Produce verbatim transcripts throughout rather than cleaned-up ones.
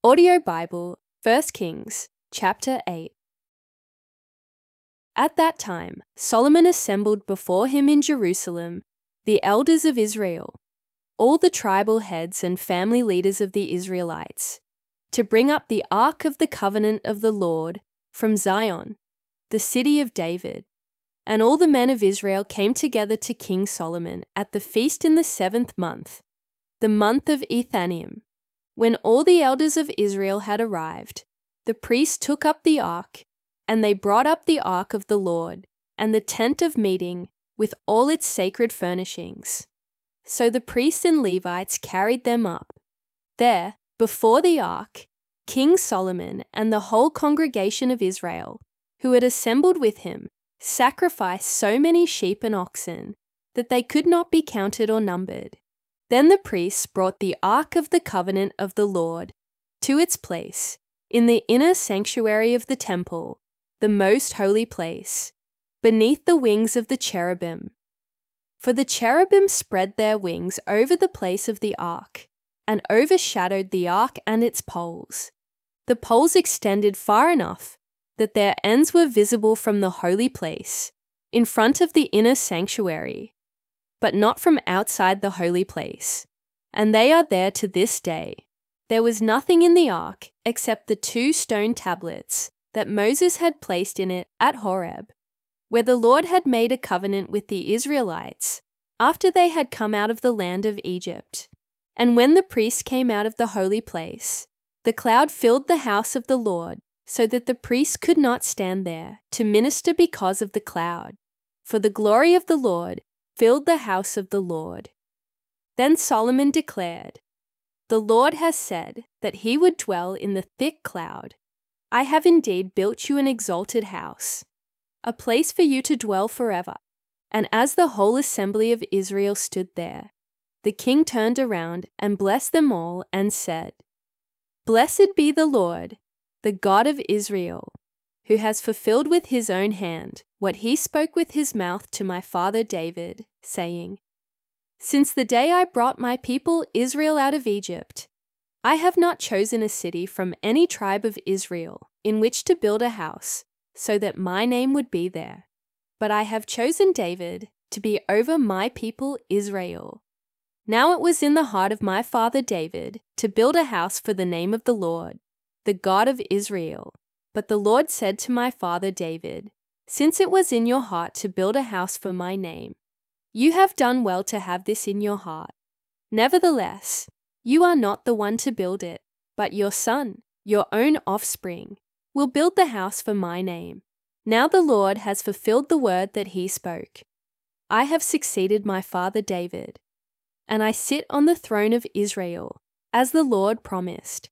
Audio Bible, First Kings, chapter eight. At that time, Solomon assembled before him in Jerusalem the elders of Israel, all the tribal heads and family leaders of the Israelites, to bring up the ark of the covenant of the Lord from Zion, the city of David. And all the men of Israel came together to King Solomon at the feast in the seventh month, the month of Ethanim. When all the elders of Israel had arrived, the priests took up the ark, and they brought up the ark of the Lord and the tent of meeting with all its sacred furnishings. So the priests and Levites carried them up. There, before the ark, King Solomon and the whole congregation of Israel, who had assembled with him, sacrificed so many sheep and oxen that they could not be counted or numbered. Then the priests brought the ark of the covenant of the Lord to its place in the inner sanctuary of the temple, the most holy place, beneath the wings of the cherubim. For the cherubim spread their wings over the place of the ark and overshadowed the ark and its poles. The poles extended far enough that their ends were visible from the holy place, in front of the inner sanctuary, but not from outside the holy place, and they are there to this day. There was nothing in the ark except the two stone tablets that Moses had placed in it at Horeb, where the Lord had made a covenant with the Israelites after they had come out of the land of Egypt. And when the priests came out of the holy place, the cloud filled the house of the Lord, so that the priests could not stand there to minister because of the cloud, for the glory of the Lord filled the house of the Lord. Then Solomon declared, "The Lord has said that he would dwell in the thick cloud. I have indeed built you an exalted house, a place for you to dwell forever." And as the whole assembly of Israel stood there, the king turned around and blessed them all and said, "Blessed be the Lord, the God of Israel, who has fulfilled with his own hand what he spoke with his mouth to my father David, saying, Since the day I brought my people Israel out of Egypt, I have not chosen a city from any tribe of Israel in which to build a house, so that my name would be there. But I have chosen David to be over my people Israel. Now it was in the heart of my father David to build a house for the name of the Lord, the God of Israel. But the Lord said to my father David, Since it was in your heart to build a house for my name, you have done well to have this in your heart. Nevertheless, you are not the one to build it, but your son, your own offspring, will build the house for my name. Now the Lord has fulfilled the word that he spoke. I have succeeded my father David, and I sit on the throne of Israel, as the Lord promised.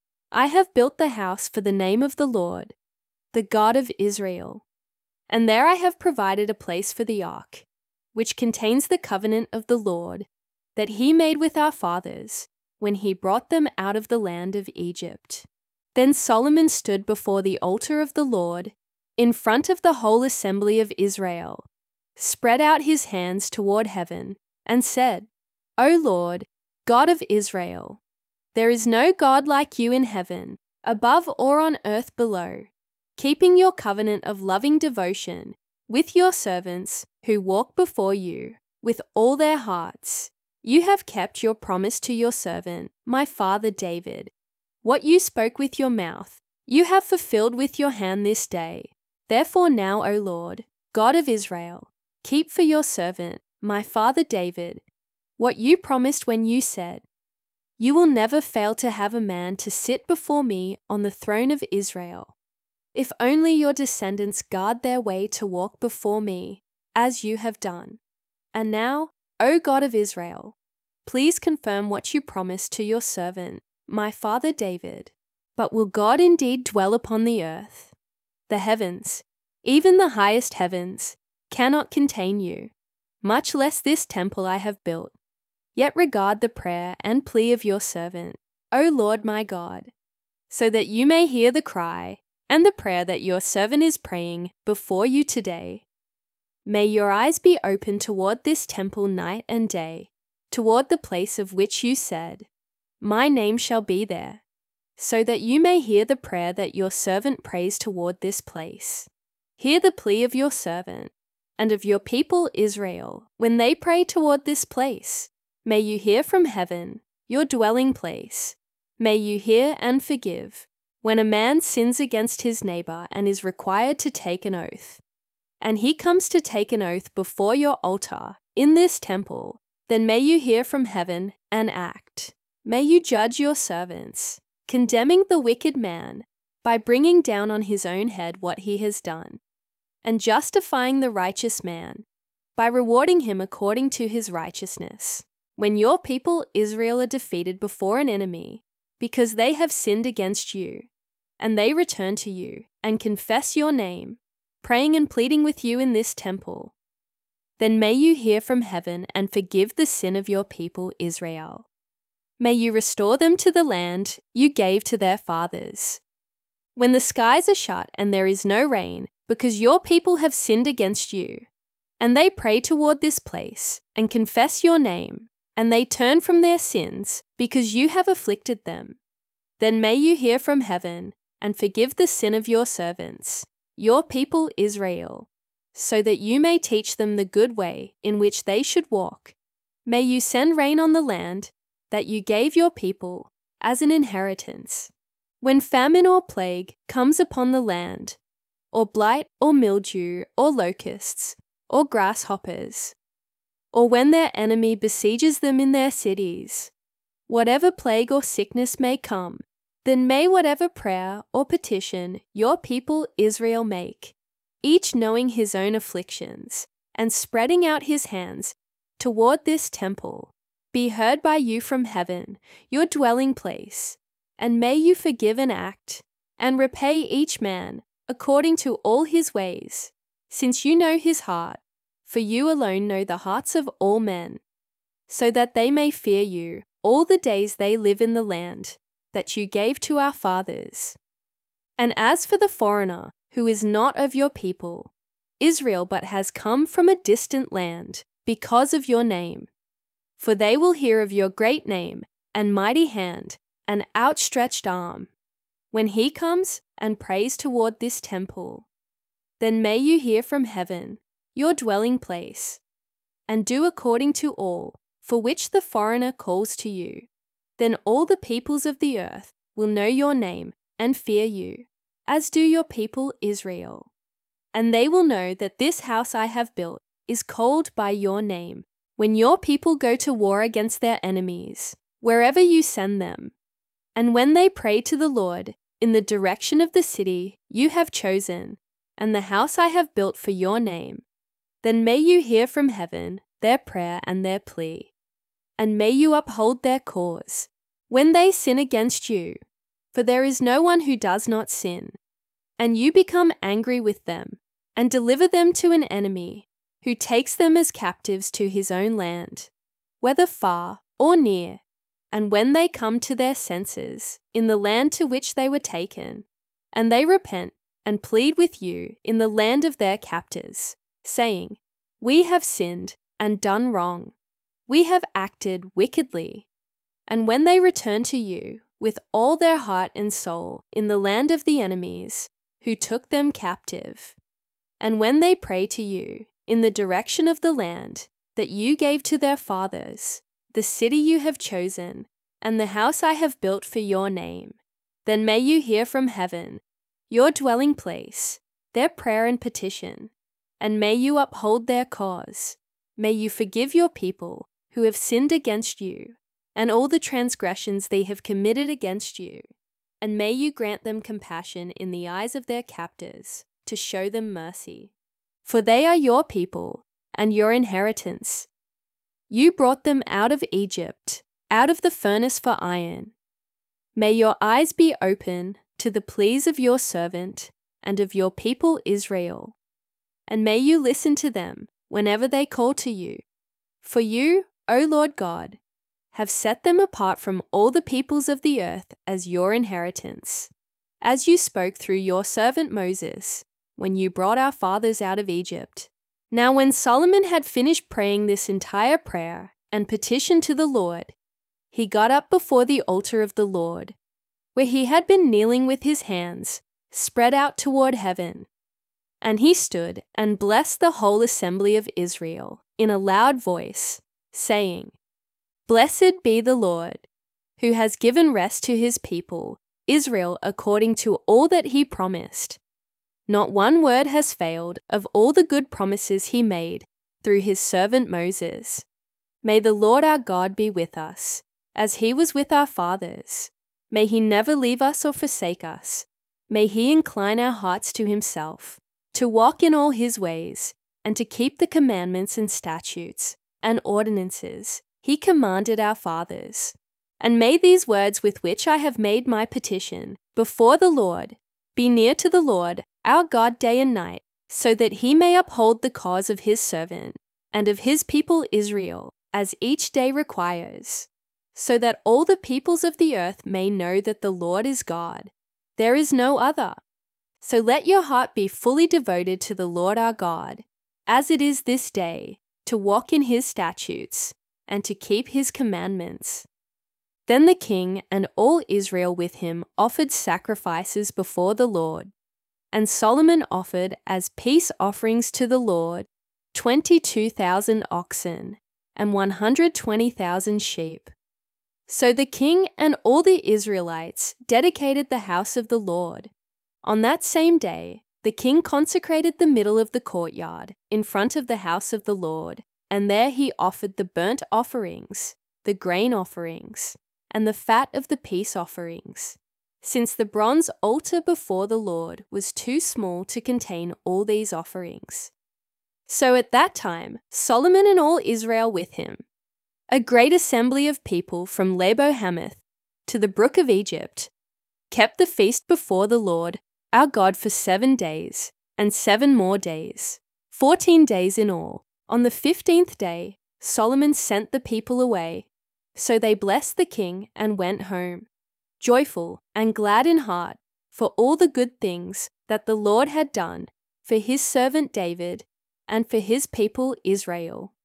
I have built the house for the name of the Lord, the God of Israel, and there I have provided a place for the ark, which contains the covenant of the Lord that he made with our fathers when he brought them out of the land of Egypt. Then Solomon stood before the altar of the Lord in front of the whole assembly of Israel, spread out his hands toward heaven, and said, O Lord, God of Israel, there is no God like you in heaven, above or on earth below, keeping your covenant of loving devotion with your servants who walk before you with all their hearts. You have kept your promise to your servant, my father David. What you spoke with your mouth, you have fulfilled with your hand this day. Therefore now, O Lord, God of Israel, keep for your servant, my father David, what you promised when you said, You will never fail to have a man to sit before me on the throne of Israel. If only your descendants guard their way to walk before me, as you have done. And now, O God of Israel, please confirm what you promised to your servant, my father David. But will God indeed dwell upon the earth? The heavens, even the highest heavens, cannot contain you, much less this temple I have built. Yet regard the prayer and plea of your servant, O Lord my God, so that you may hear the cry and the prayer that your servant is praying before you today. May your eyes be open toward this temple night and day, toward the place of which you said, My name shall be there. so that you may hear the prayer that your servant prays toward this place. Hear the plea of your servant and of your people Israel when they pray toward this place. May you hear from heaven, your dwelling place. May you hear and forgive when a man sins against his neighbor and is required to take an oath. And he comes to take an oath before your altar in this temple, then may you hear from heaven and act. May you judge your servants, condemning the wicked man by bringing down on his own head what he has done, and justifying the righteous man by rewarding him according to his righteousness. When your people Israel are defeated before an enemy, because they have sinned against you, and they return to you and confess your name, praying and pleading with you in this temple, then may you hear from heaven and forgive the sin of your people Israel. May you restore them to the land you gave to their fathers. When the skies are shut and there is no rain, because your people have sinned against you, and they pray toward this place and confess your name, and they turn from their sins because you have afflicted them, then may you hear from heaven and forgive the sin of your servants, your people Israel, so that you may teach them the good way in which they should walk. May you send rain on the land that you gave your people as an inheritance. When famine or plague comes upon the land, or blight or mildew or locusts or grasshoppers, or when their enemy besieges them in their cities, whatever plague or sickness may come, then may whatever prayer or petition your people Israel make, each knowing his own afflictions and spreading out his hands toward this temple, be heard by you from heaven, your dwelling place, and may you forgive and act, and repay each man according to all his ways, since you know his heart, for you alone know the hearts of all men, so that they may fear you all the days they live in the land that you gave to our fathers. And as for the foreigner who is not of your people, Israel, but has come from a distant land because of your name, for they will hear of your great name and mighty hand and outstretched arm, when he comes and prays toward this temple, then may you hear from heaven, your dwelling place, and do according to all for which the foreigner calls to you. Then all the peoples of the earth will know your name and fear you, as do your people Israel. And they will know that this house I have built is called by your name, when your people go to war against their enemies, wherever you send them. And when they pray to the Lord in the direction of the city you have chosen, and the house I have built for your name, then may you hear from heaven their prayer and their plea, and may you uphold their cause when they sin against you, for there is no one who does not sin, and you become angry with them and deliver them to an enemy who takes them as captives to his own land, whether far or near. And when they come to their senses in the land to which they were taken, and they repent and plead with you in the land of their captors, saying, we have sinned and done wrong, we have acted wickedly. And when they return to you with all their heart and soul in the land of the enemies who took them captive, and when they pray to you in the direction of the land that you gave to their fathers, the city you have chosen, and the house I have built for your name, then may you hear from heaven, your dwelling place, their prayer and petition, and may you uphold their cause. May you forgive your people who have sinned against you, and all the transgressions they have committed against you, and may you grant them compassion in the eyes of their captors, to show them mercy. For they are your people, and your inheritance. You brought them out of Egypt, out of the furnace for iron. May your eyes be open to the pleas of your servant and of your people Israel, and may you listen to them whenever they call to you. For you, O Lord God, have set them apart from all the peoples of the earth as your inheritance, as you spoke through your servant Moses, when you brought our fathers out of Egypt. Now when Solomon had finished praying this entire prayer and petition to the Lord, he got up before the altar of the Lord, where he had been kneeling with his hands spread out toward heaven. And he stood and blessed the whole assembly of Israel in a loud voice, saying, Blessed be the Lord, who has given rest to his people, Israel, according to all that he promised. Not one word has failed of all the good promises he made through his servant Moses. May the Lord our God be with us, as he was with our fathers. May he never leave us or forsake us. May he incline our hearts to himself, to walk in all his ways, and to keep the commandments and statutes and ordinances he commanded our fathers. And may these words with which I have made my petition before the Lord be near to the Lord our God day and night, so that he may uphold the cause of his servant and of his people Israel, as each day requires, so that all the peoples of the earth may know that the Lord is God. There is no other. So let your heart be fully devoted to the Lord our God, as it is this day, to walk in his statutes and to keep his commandments. Then the king and all Israel with him offered sacrifices before the Lord. And Solomon offered as peace offerings to the Lord twenty-two thousand oxen and one hundred twenty thousand sheep. So the king and all the Israelites dedicated the house of the Lord. On that same day, the king consecrated the middle of the courtyard in front of the house of the Lord, and there he offered the burnt offerings, the grain offerings, and the fat of the peace offerings, since the bronze altar before the Lord was too small to contain all these offerings. So at that time, Solomon and all Israel with him, a great assembly of people from Lebo-Hamath to the brook of Egypt, kept the feast before the Lord our God for seven days, and seven more days, fourteen days in all. On the fifteenth day, Solomon sent the people away. So they blessed the king and went home, joyful and glad in heart for all the good things that the Lord had done for his servant David and for his people Israel.